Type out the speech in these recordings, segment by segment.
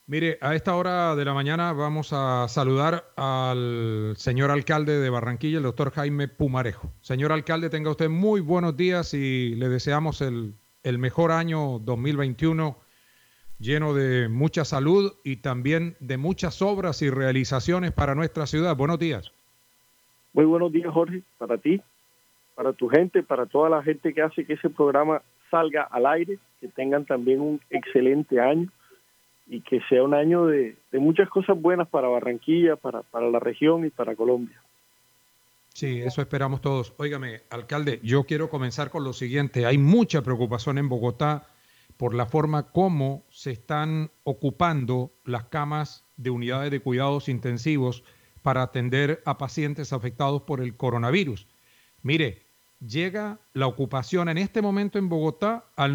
Mire, a esta hora de la mañana vamos a saludar al señor alcalde de Barranquilla, el doctor Jaime Pumarejo. Señor alcalde, tenga usted muy buenos días y le deseamos el mejor año 2021, lleno de mucha salud y también de muchas obras y realizaciones para nuestra ciudad. Buenos días. Muy buenos días, Jorge, para ti, para tu gente, para toda la gente que hace que ese programa salga al aire, que tengan también un excelente año y que sea un año de muchas cosas buenas para Barranquilla, para la región y para Colombia. Sí, eso esperamos todos. Óigame, alcalde, yo quiero comenzar con lo siguiente. Hay mucha preocupación en Bogotá por la forma como se están ocupando las camas de unidades de cuidados intensivos para atender a pacientes afectados por el coronavirus. Mire, llega la ocupación en este momento en Bogotá al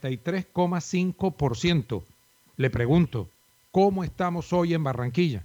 93,5%. Le pregunto, ¿cómo estamos hoy en Barranquilla?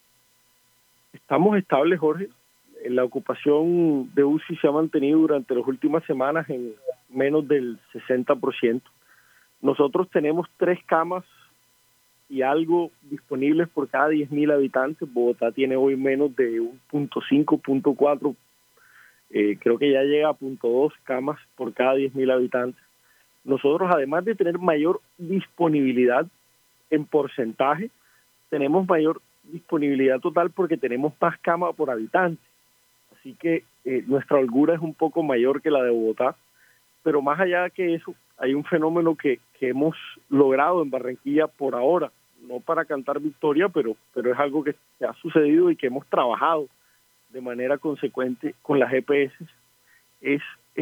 Estamos estables, Jorge. La ocupación de UCI se ha mantenido durante las últimas semanas en menos del 60%. Nosotros tenemos 3 camas y algo disponibles por cada 10.000 habitantes. Bogotá tiene hoy menos de 1.5, 1.4, creo que ya llega a 0.2 camas por cada 10.000 habitantes. Nosotros, además de tener mayor disponibilidad en porcentaje, tenemos mayor disponibilidad total porque tenemos más camas por habitante. Así que nuestra holgura es un poco mayor que la de Bogotá, pero más allá que eso, hay un fenómeno que hemos logrado en Barranquilla por ahora, no para cantar victoria, pero es algo que ha sucedido y que hemos trabajado de manera consecuente con las EPS, es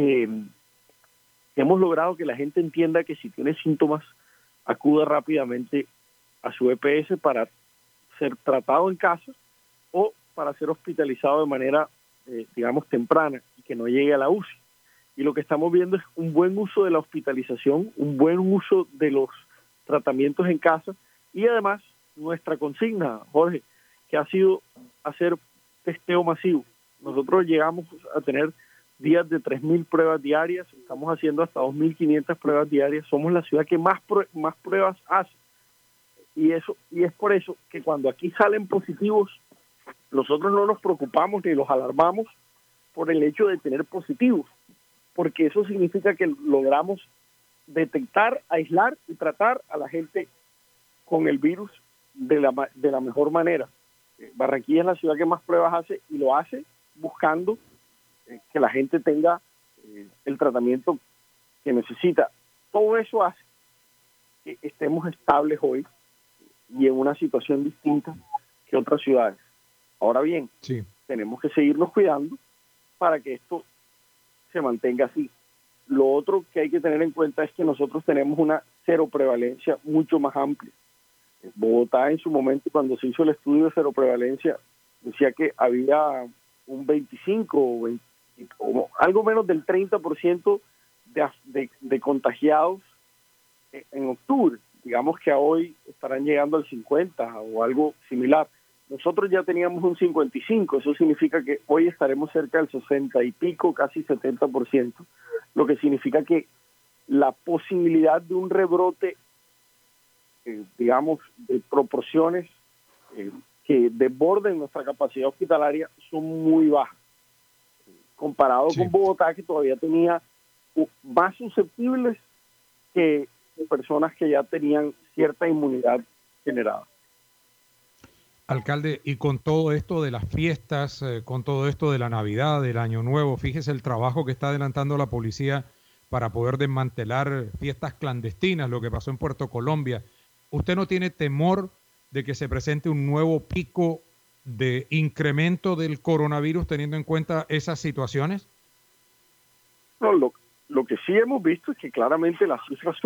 hemos logrado que la gente entienda que si tiene síntomas, acuda rápidamente a su EPS para ser tratado en casa o para ser hospitalizado de manera, digamos, temprana y que no llegue a la UCI. Y lo que estamos viendo es un buen uso de la hospitalización, un buen uso de los tratamientos en casa y además nuestra consigna, Jorge, que ha sido hacer testeo masivo. Nosotros llegamos a tener días de 3.000 pruebas diarias, estamos haciendo hasta 2.500 pruebas diarias, somos la ciudad que más pruebas hace. Y es por eso que cuando aquí salen positivos, nosotros no nos preocupamos ni los alarmamos por el hecho de tener positivos, porque eso significa que logramos detectar, aislar y tratar a la gente con el virus de la mejor manera. Barranquilla es la ciudad que más pruebas hace y lo hace buscando que la gente tenga el tratamiento que necesita. Todo eso hace que estemos estables hoy y en una situación distinta que otras ciudades. Ahora bien, sí, tenemos que seguirnos cuidando para que esto se mantenga así. Lo otro que hay que tener en cuenta es que nosotros tenemos una cero prevalencia mucho más amplia. Bogotá en su momento, cuando se hizo el estudio de cero prevalencia, decía que había un 25 o algo menos del 30% de contagiados en octubre. Digamos que a hoy estarán llegando al 50 o algo similar. Nosotros ya teníamos un 55, eso significa que hoy estaremos cerca del 60 y pico, casi 70%, lo que significa que la posibilidad de un rebrote, digamos, de proporciones que desborden nuestra capacidad hospitalaria son muy bajas, comparado con Bogotá, que todavía tenía más susceptibles que personas que ya tenían cierta inmunidad generada. Alcalde, y con todo esto de las fiestas, con todo esto de la Navidad, del Año Nuevo, fíjese el trabajo que está adelantando la policía para poder desmantelar fiestas clandestinas, lo que pasó en Puerto Colombia. ¿Usted no tiene temor de que se presente un nuevo pico de incremento del coronavirus teniendo en cuenta esas situaciones? No, lo que sí hemos visto es que claramente las cifras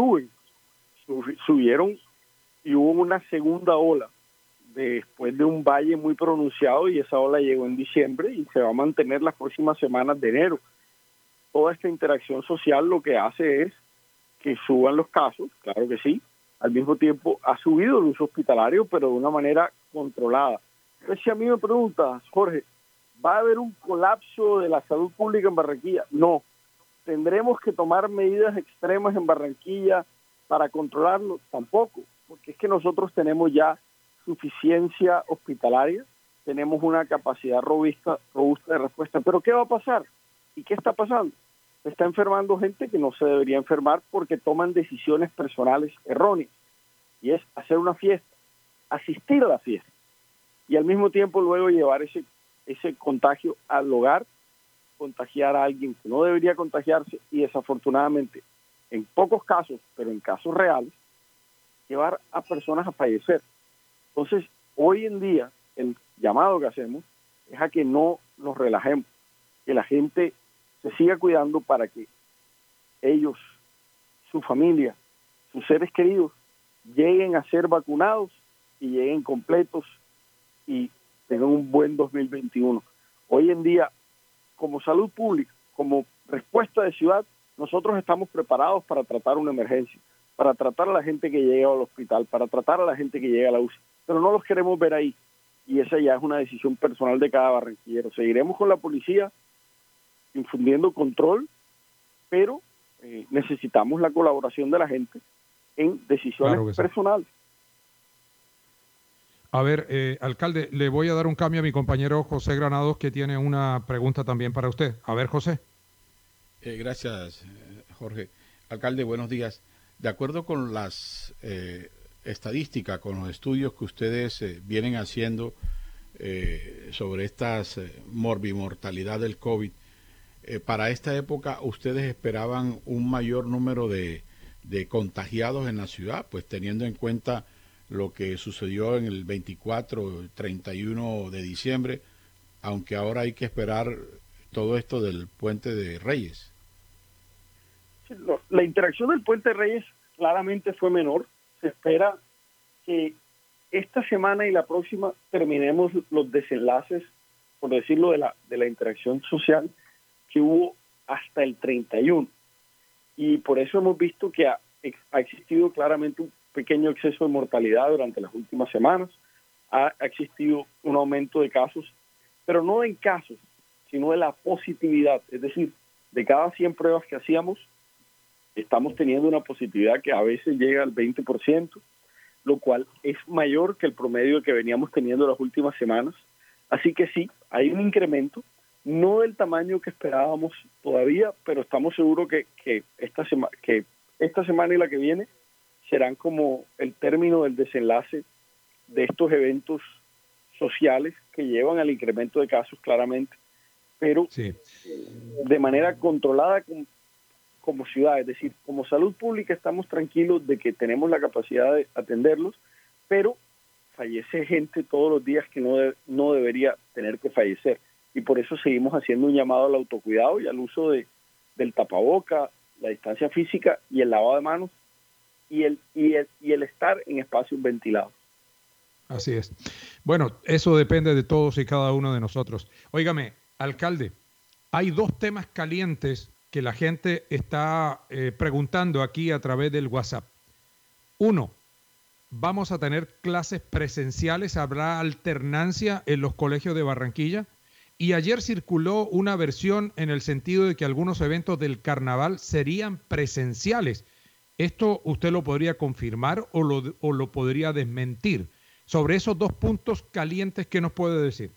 subieron y hubo una segunda ola después de un valle muy pronunciado y esa ola llegó en diciembre y se va a mantener las próximas semanas de enero. Toda esta interacción social lo que hace es que suban los casos, claro que sí, al mismo tiempo ha subido el uso hospitalario, pero de una manera controlada. Entonces, si a mí me preguntas, Jorge, ¿va a haber un colapso de la salud pública en Barranquilla? No. ¿Tendremos que tomar medidas extremas en Barranquilla para controlarlo? Tampoco, porque es que nosotros tenemos ya suficiencia hospitalaria, tenemos una capacidad robusta de respuesta. Pero ¿qué va a pasar? ¿Y qué está pasando? Se está enfermando gente que no se debería enfermar porque toman decisiones personales erróneas. Y es hacer una fiesta, asistir a la fiesta. Y al mismo tiempo luego llevar ese contagio al hogar, contagiar a alguien que no debería contagiarse y desafortunadamente, en pocos casos, pero en casos reales, llevar a personas a fallecer. Entonces, hoy en día, el llamado que hacemos es a que no nos relajemos, que la gente se siga cuidando para que ellos, su familia, sus seres queridos, lleguen a ser vacunados y lleguen completos y tengan un buen 2021. Hoy en día, como salud pública, como respuesta de ciudad, nosotros estamos preparados para tratar una emergencia, para tratar a la gente que llega al hospital, para tratar a la gente que llega a la UCI, pero no los queremos ver ahí. Y esa ya es una decisión personal de cada barranquillero. Seguiremos con la policía infundiendo control, pero necesitamos la colaboración de la gente en decisiones personales. A ver, alcalde, le voy a dar un cambio a mi compañero José Granados, que tiene una pregunta también para usted. A ver, José. Gracias, Jorge. Alcalde, buenos días. De acuerdo con las estadísticas, con los estudios que ustedes vienen haciendo sobre estas morbimortalidad del COVID, para esta época ustedes esperaban un mayor número de contagiados en la ciudad, pues teniendo en cuenta lo que sucedió en el 24, 31 de diciembre, aunque ahora hay que esperar todo esto del Puente de Reyes. La interacción del Puente de Reyes claramente fue menor. Se espera que esta semana y la próxima terminemos los desenlaces, por decirlo, de la interacción social que hubo hasta el 31. Y por eso hemos visto que ha existido claramente un pequeño exceso de mortalidad durante las últimas semanas. Ha existido un aumento de casos, pero no en casos, sino de la positividad. Es decir, de cada 100 pruebas que hacíamos, estamos teniendo una positividad que a veces llega al 20%, lo cual es mayor que el promedio que veníamos teniendo las últimas semanas. Así que sí, hay un incremento, no del tamaño que esperábamos todavía, pero estamos seguros que esta semana y la que viene serán como el término del desenlace de estos eventos sociales que llevan al incremento de casos claramente, pero sí, de manera controlada como ciudad. Es decir, como salud pública estamos tranquilos de que tenemos la capacidad de atenderlos, pero fallece gente todos los días que no debería tener que fallecer. Y por eso seguimos haciendo un llamado al autocuidado y al uso del tapaboca, la distancia física y el lavado de manos y el estar en espacios ventilados. Así es. Bueno, eso depende de todos y cada uno de nosotros. Óigame, alcalde, hay dos temas calientes que la gente está preguntando aquí a través del WhatsApp. Uno, ¿vamos a tener clases presenciales? ¿Habrá alternancia en los colegios de Barranquilla? Y ayer circuló una versión en el sentido de que algunos eventos del carnaval serían presenciales. ¿Esto usted lo podría confirmar o lo podría desmentir? Sobre esos dos puntos calientes, ¿qué nos puede decir?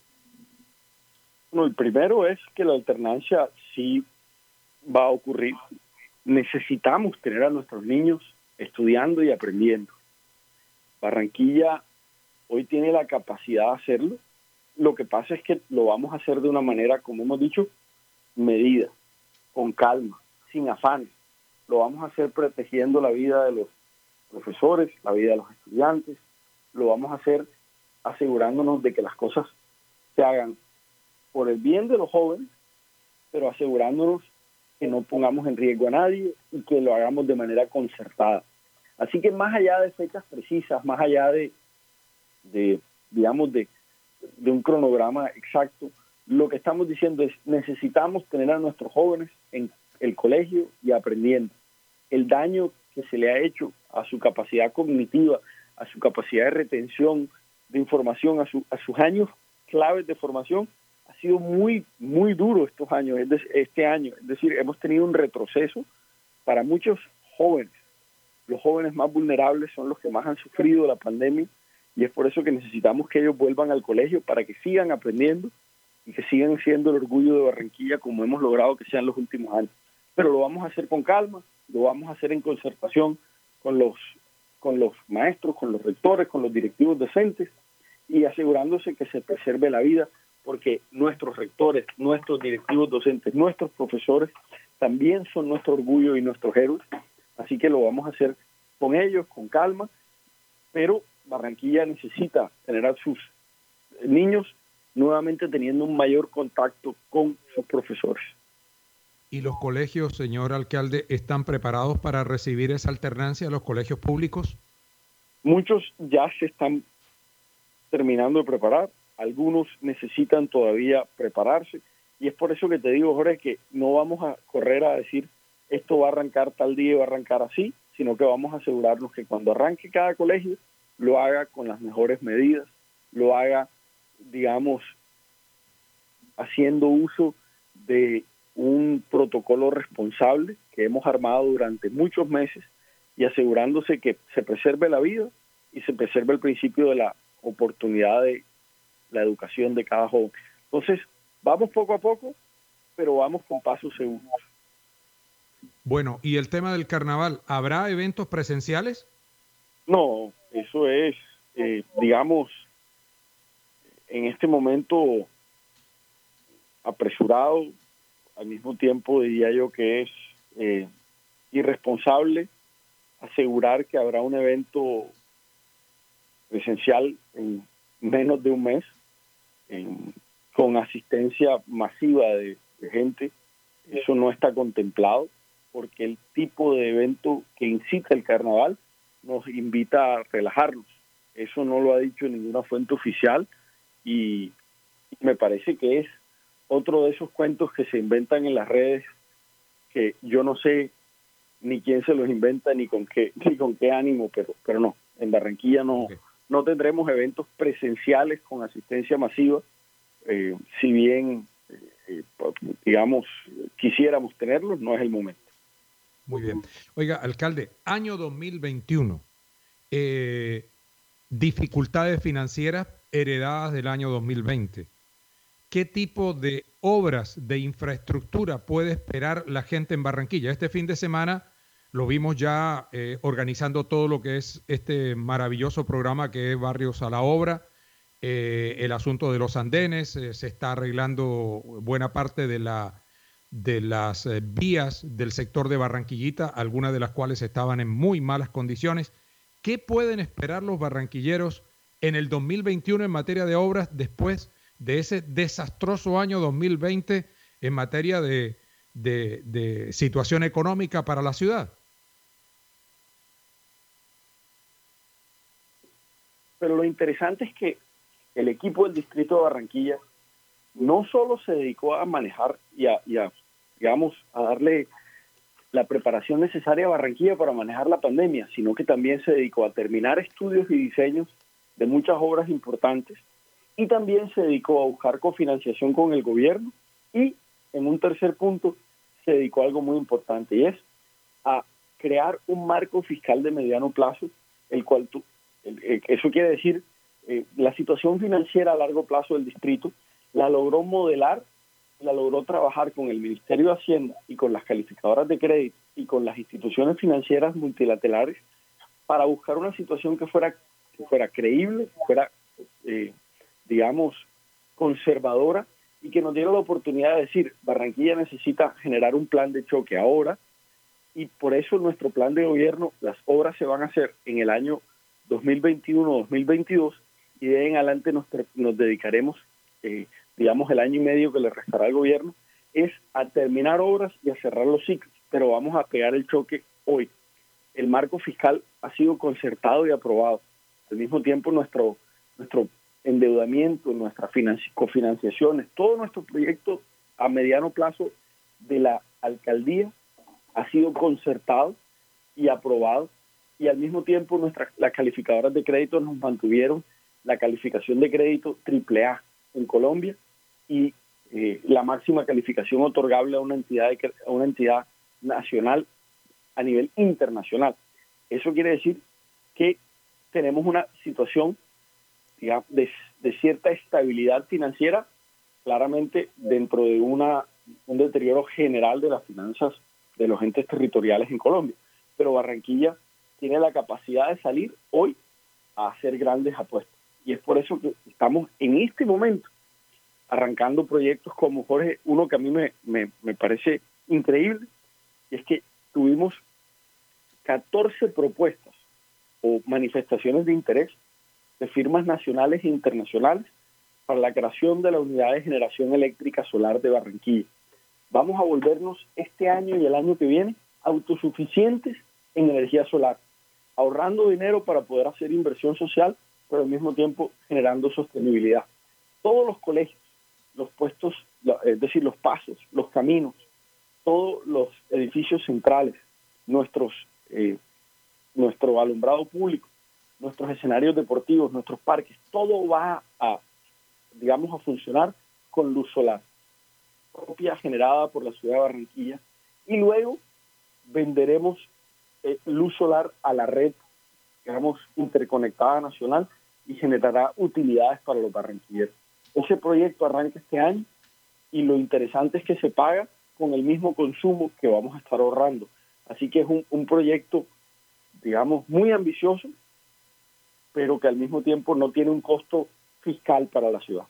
Bueno, el primero es que la alternancia sí va a ocurrir. Necesitamos tener a nuestros niños estudiando y aprendiendo. Barranquilla hoy tiene la capacidad de hacerlo. Lo que pasa es que lo vamos a hacer de una manera, como hemos dicho, medida, con calma, sin afanes. Lo vamos a hacer protegiendo la vida de los profesores, la vida de los estudiantes. Lo vamos a hacer asegurándonos de que las cosas se hagan por el bien de los jóvenes, pero asegurándonos que no pongamos en riesgo a nadie y que lo hagamos de manera concertada. Así que más allá de fechas precisas, más allá de un cronograma exacto, lo que estamos diciendo es necesitamos tener a nuestros jóvenes en el colegio y aprendiendo. El daño que se le ha hecho a su capacidad cognitiva, a su capacidad de retención de información, a sus años claves de formación, ha sido muy, muy duro este año. Es decir, hemos tenido un retroceso para muchos jóvenes. Los jóvenes más vulnerables son los que más han sufrido la pandemia y es por eso que necesitamos que ellos vuelvan al colegio para que sigan aprendiendo y que sigan siendo el orgullo de Barranquilla como hemos logrado que sean los últimos años. Pero lo vamos a hacer con calma, lo vamos a hacer en concertación con los maestros, con los rectores, con los directivos docentes y asegurándose que se preserve la vida, porque nuestros rectores, nuestros directivos docentes, nuestros profesores también son nuestro orgullo y nuestros héroes, así que lo vamos a hacer con ellos, con calma, pero Barranquilla necesita tener a sus niños nuevamente teniendo un mayor contacto con sus profesores. ¿Y los colegios, señor alcalde, están preparados para recibir esa alternancia, los colegios públicos? Muchos ya se están terminando de preparar, algunos necesitan todavía prepararse, y es por eso que te digo, Jorge, que no vamos a correr a decir esto va a arrancar tal día y va a arrancar así, sino que vamos a asegurarnos que cuando arranque cada colegio lo haga con las mejores medidas, lo haga, digamos, haciendo uso de un protocolo responsable que hemos armado durante muchos meses y asegurándose que se preserve la vida y se preserve el principio de la oportunidad de la educación de cada joven. Entonces, vamos poco a poco, pero vamos con pasos seguros. Bueno, ¿y el tema del carnaval? ¿Habrá eventos presenciales? No, eso es, digamos, en este momento apresurado, al mismo tiempo diría yo que es irresponsable asegurar que habrá un evento presencial en menos de un mes, con asistencia masiva de gente. Eso no está contemplado porque el tipo de evento que incita el carnaval nos invita a relajarnos. Eso no lo ha dicho ninguna fuente oficial y me parece que es otro de esos cuentos que se inventan en las redes que yo no sé ni quién se los inventa ni con qué ánimo, pero no, en Barranquilla no tendremos eventos presenciales con asistencia masiva, si bien digamos quisiéramos tenerlos, no es el momento. Muy bien. Oiga, alcalde, año 2021, dificultades financieras heredadas del año 2020. ¿Qué tipo de obras de infraestructura puede esperar la gente en Barranquilla? Este fin de semana lo vimos ya organizando todo lo que es este maravilloso programa que es Barrios a la Obra. El asunto de los andenes, se está arreglando buena parte de las vías del sector de Barranquillita, algunas de las cuales estaban en muy malas condiciones. ¿Qué pueden esperar los barranquilleros en el 2021 en materia de obras después de ese desastroso año 2020 en materia de situación económica para la ciudad? Pero lo interesante es que el equipo del distrito de Barranquilla no solo se dedicó a manejar y a digamos, a darle la preparación necesaria a Barranquilla para manejar la pandemia, sino que también se dedicó a terminar estudios y diseños de muchas obras importantes y también se dedicó a buscar cofinanciación con el gobierno y, en un tercer punto, se dedicó a algo muy importante y es a crear un marco fiscal de mediano plazo, el cual eso quiere decir la situación financiera a largo plazo del distrito la logró modelar, la logró trabajar con el Ministerio de Hacienda y con las calificadoras de crédito y con las instituciones financieras multilaterales para buscar una situación que fuera creíble, fuera digamos, conservadora y que nos diera la oportunidad de decir, Barranquilla necesita generar un plan de choque ahora y por eso nuestro plan de gobierno, las obras se van a hacer en el año 2021-2022 y de ahí en adelante nos dedicaremos, digamos, el año y medio que le restará al gobierno, es a terminar obras y a cerrar los ciclos, pero vamos a pegar el choque hoy. El marco fiscal ha sido concertado y aprobado. Al mismo tiempo, nuestro endeudamiento, nuestras cofinanciaciones, todo nuestro proyecto a mediano plazo de la alcaldía ha sido concertado y aprobado, y al mismo tiempo las calificadoras de crédito nos mantuvieron la calificación de crédito AAA en Colombia y la máxima calificación otorgable a una entidad nacional a nivel internacional. Eso quiere decir que tenemos una situación digamos, de cierta estabilidad financiera, claramente dentro de un deterioro general de las finanzas de los entes territoriales en Colombia. Pero Barranquilla tiene la capacidad de salir hoy a hacer grandes apuestas. Y es por eso que estamos en este momento arrancando proyectos como, Jorge, uno que a mí me parece increíble, y es que tuvimos 14 propuestas o manifestaciones de interés de firmas nacionales e internacionales para la creación de la unidad de generación eléctrica solar de Barranquilla. Vamos a volvernos este año y el año que viene autosuficientes en energía solar, ahorrando dinero para poder hacer inversión social, pero al mismo tiempo generando sostenibilidad. Todos los colegios, los puestos, es decir, los pasos, los caminos, todos los edificios centrales, nuestro alumbrado público, nuestros escenarios deportivos, nuestros parques, todo va a funcionar con luz solar propia generada por la ciudad de Barranquilla, y luego venderemos luz solar a la red, digamos, interconectada nacional, y generará utilidades para los barranquilleros. Ese proyecto arranca este año y lo interesante es que se paga con el mismo consumo que vamos a estar ahorrando. Así que es un proyecto, digamos, muy ambicioso, pero que al mismo tiempo no tiene un costo fiscal para la ciudad.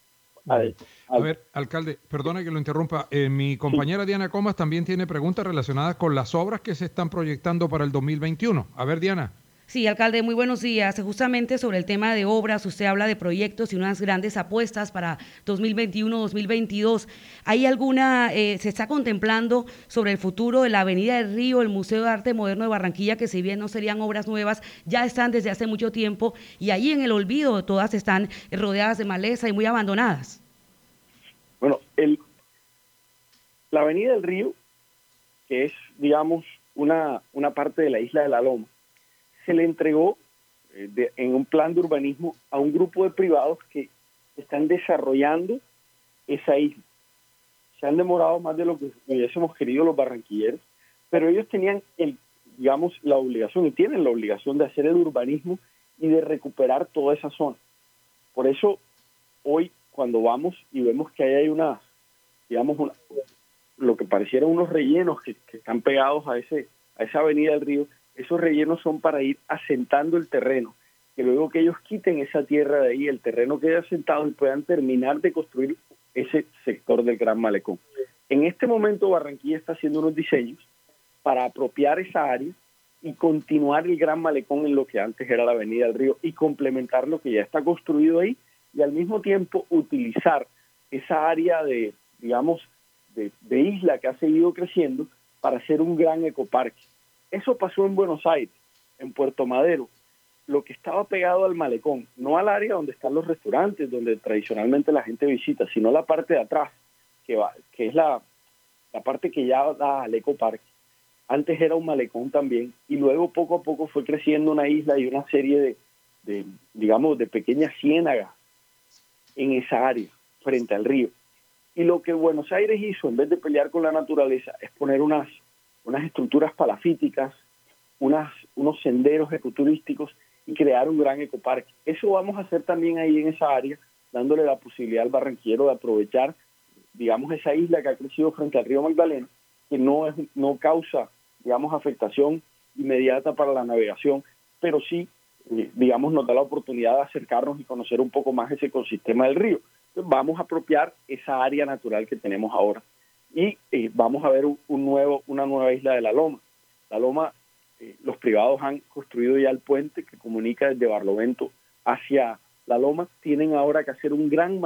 A ver, alcalde, perdone que lo interrumpa. Mi compañera Diana Comas también tiene preguntas relacionadas con las obras que se están proyectando para el 2021. A ver, Diana. Sí, alcalde, muy buenos días. Justamente sobre el tema de obras, usted habla de proyectos y unas grandes apuestas para 2021-2022. ¿Hay alguna, se está contemplando sobre el futuro de la Avenida del Río, el Museo de Arte Moderno de Barranquilla, que si bien no serían obras nuevas, ya están desde hace mucho tiempo y ahí en el olvido todas están rodeadas de maleza y muy abandonadas? Bueno, la Avenida del Río, que es, digamos, una parte de la isla de La Loma, se le entregó en un plan de urbanismo a un grupo de privados que están desarrollando esa isla. Se han demorado más de lo que hubiésemos querido los barranquilleros, pero ellos tenían la obligación, y tienen la obligación de hacer el urbanismo y de recuperar toda esa zona. Por eso, hoy, cuando vamos y vemos que hay lo que parecieran unos rellenos que están pegados a esa Avenida del Río, esos rellenos son para ir asentando el terreno, que luego que ellos quiten esa tierra de ahí, el terreno quede asentado y puedan terminar de construir ese sector del Gran Malecón. En este momento Barranquilla está haciendo unos diseños para apropiar esa área y continuar el Gran Malecón en lo que antes era la Avenida del Río y complementar lo que ya está construido ahí, y al mismo tiempo utilizar esa área de isla que ha seguido creciendo para hacer un gran ecoparque. Eso pasó en Buenos Aires, en Puerto Madero, lo que estaba pegado al malecón, no al área donde están los restaurantes, donde tradicionalmente la gente visita, sino la parte de atrás, que es la parte que ya da al ecoparque. Antes era un malecón también, y luego poco a poco fue creciendo una isla y una serie de pequeñas ciénagas en esa área, frente al río. Y lo que Buenos Aires hizo, en vez de pelear con la naturaleza, es poner unas estructuras palafíticas, unos senderos ecoturísticos y crear un gran ecoparque. Eso vamos a hacer también ahí en esa área, dándole la posibilidad al barranquillero de aprovechar, digamos, esa isla que ha crecido frente al río Magdalena, que no causa, digamos, afectación inmediata para la navegación, pero sí, nos da la oportunidad de acercarnos y conocer un poco más ese ecosistema del río. Entonces, vamos a apropiar esa área natural que tenemos ahora y vamos a ver una nueva isla de La Loma. La Loma, los privados han construido ya el puente que comunica desde Barlovento hacia La Loma. Tienen ahora que hacer un gran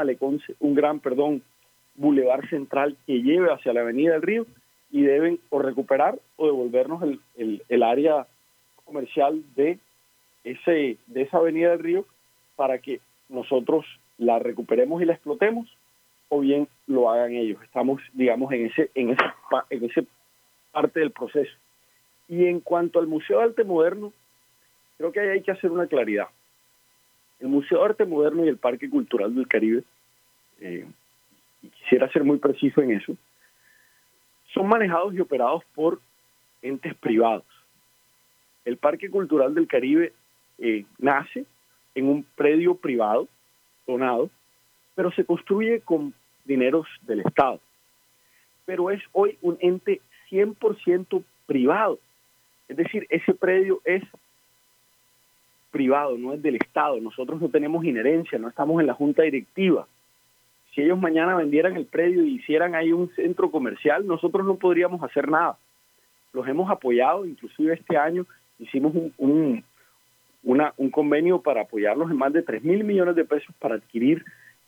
bulevar central que lleve hacia la Avenida del Río, y deben o recuperar o devolvernos el área comercial de esa Avenida del Río para que nosotros la recuperemos y la explotemos, o bien lo hagan ellos. Estamos, digamos, en esa parte del proceso. Y en cuanto al Museo de Arte Moderno, creo que ahí hay que hacer una claridad. El Museo de Arte Moderno y el Parque Cultural del Caribe, y quisiera ser muy preciso en eso, son manejados y operados por entes privados. El Parque Cultural del Caribe nace en un predio privado, donado, pero se construye con dineros del Estado. Pero es hoy un ente 100% privado. Es decir, ese predio es privado, no es del Estado. Nosotros no tenemos inherencia, no estamos en la junta directiva. Si ellos mañana vendieran el predio y hicieran ahí un centro comercial, nosotros no podríamos hacer nada. Los hemos apoyado, inclusive este año hicimos un convenio para apoyarlos en más de 3.000 millones de pesos para adquirir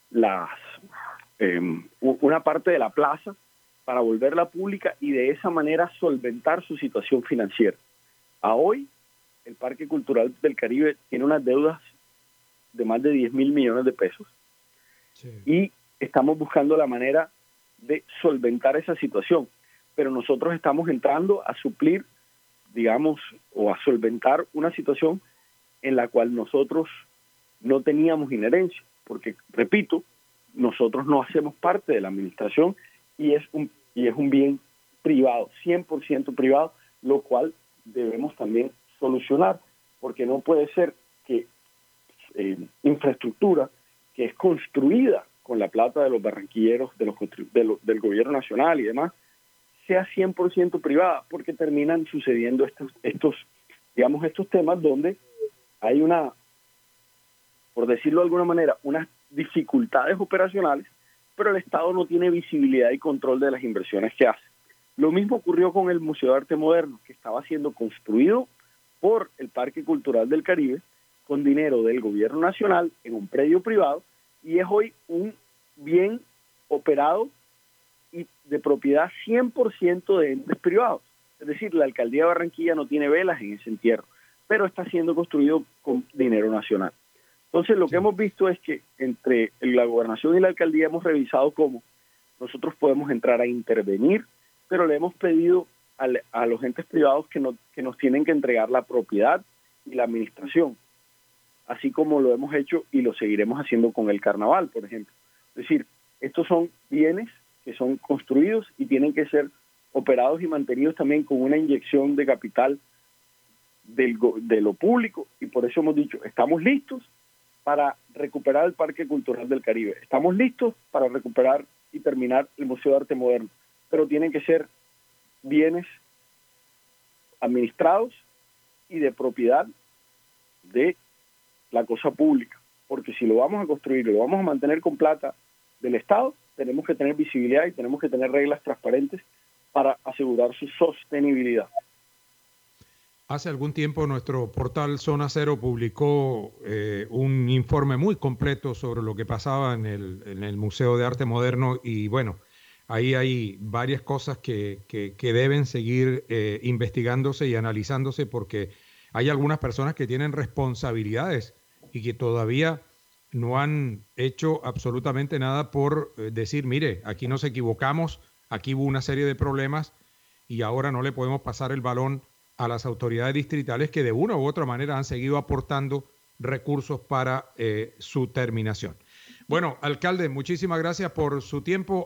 una parte de la plaza para volverla pública y de esa manera solventar su situación financiera. A hoy, el Parque Cultural del Caribe tiene unas deudas de más de 10.000 millones de pesos. Sí. Y estamos buscando la manera de solventar esa situación, pero nosotros estamos entrando a suplir, digamos, o a solventar una situación en la cual nosotros no teníamos inherencia, porque, repito, nosotros no hacemos parte de la administración y es un bien privado, 100% privado, lo cual debemos también solucionar, porque no puede ser que infraestructura que es construida con la plata de los barranquilleros, del gobierno nacional y demás, sea 100% privada, porque terminan sucediendo estos temas donde hay por decirlo de alguna manera, unas dificultades operacionales, pero el Estado no tiene visibilidad y control de las inversiones que hace. Lo mismo ocurrió con el Museo de Arte Moderno, que estaba siendo construido por el Parque Cultural del Caribe con dinero del gobierno nacional en un predio privado, y es hoy un bien operado y de propiedad 100% de entes privados. Es decir, la Alcaldía de Barranquilla no tiene velas en ese entierro, pero está siendo construido con dinero nacional. Entonces, lo que hemos visto es que entre la gobernación y la alcaldía hemos revisado cómo nosotros podemos entrar a intervenir, pero le hemos pedido a los entes privados que nos tienen que entregar la propiedad y la administración, así como lo hemos hecho y lo seguiremos haciendo con el carnaval, por ejemplo. Es decir, estos son bienes que son construidos y tienen que ser operados y mantenidos también con una inyección de capital de lo público, y por eso hemos dicho, estamos listos para recuperar el Parque Cultural del Caribe, estamos listos para recuperar y terminar el Museo de Arte Moderno, pero tienen que ser bienes administrados y de propiedad de la cosa pública, porque si lo vamos a construir y lo vamos a mantener con plata del Estado, tenemos que tener visibilidad y tenemos que tener reglas transparentes para asegurar su sostenibilidad. Hace algún tiempo nuestro portal Zona Cero publicó un informe muy completo sobre lo que pasaba en el Museo de Arte Moderno, y bueno, ahí hay varias cosas que deben seguir investigándose y analizándose, porque hay algunas personas que tienen responsabilidades y que todavía no han hecho absolutamente nada por decir, mire, aquí nos equivocamos, aquí hubo una serie de problemas y ahora no le podemos pasar el balón a las autoridades distritales que de una u otra manera han seguido aportando recursos para su terminación. Bueno, alcalde, muchísimas gracias por su tiempo.